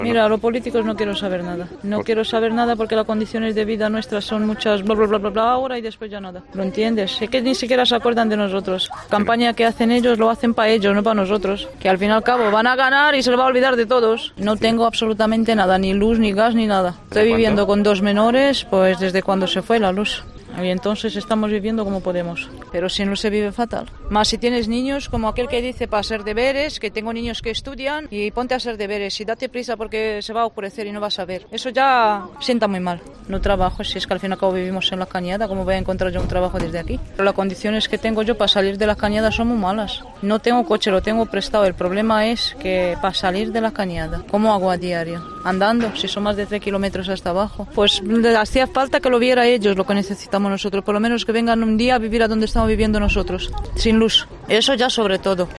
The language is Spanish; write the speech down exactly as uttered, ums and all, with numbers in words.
Mira, los políticos no quiero saber nada. No ¿Por? quiero saber nada porque las condiciones de vida nuestras son muchas bla bla bla bla, bla ahora y después ya nada. ¿Lo entiendes? Es que ni siquiera se acuerdan de nosotros. Campaña que hacen ellos lo hacen para ellos, no para nosotros. Que al fin y al cabo van a ganar y se les va a olvidar de todos. No tengo absolutamente nada, ni luz, ni gas, ni nada. Estoy viviendo con dos menores, pues desde cuando se fue la luz. Y entonces estamos viviendo como podemos. Pero si no se vive fatal. Más si tienes niños, como aquel que dice para hacer deberes, que tengo niños que estudian y ponte a hacer deberes y date prisa porque se va a oscurecer y no vas a ver. Eso ya sienta muy mal. No trabajo, si es que al fin y al cabo vivimos en la Cañada, ¿cómo voy a encontrar yo un trabajo desde aquí? Pero las condiciones que tengo yo para salir de la Cañada son muy malas. No tengo coche, lo tengo prestado. El problema es que para salir de la Cañada, ¿cómo hago a diario? Andando, si son más de tres kilómetros hasta abajo. Pues hacía falta que lo viera ellos, lo que necesitamos nosotros, por lo menos que vengan un día a vivir a donde estamos viviendo nosotros, sin luz. Eso ya sobre todo.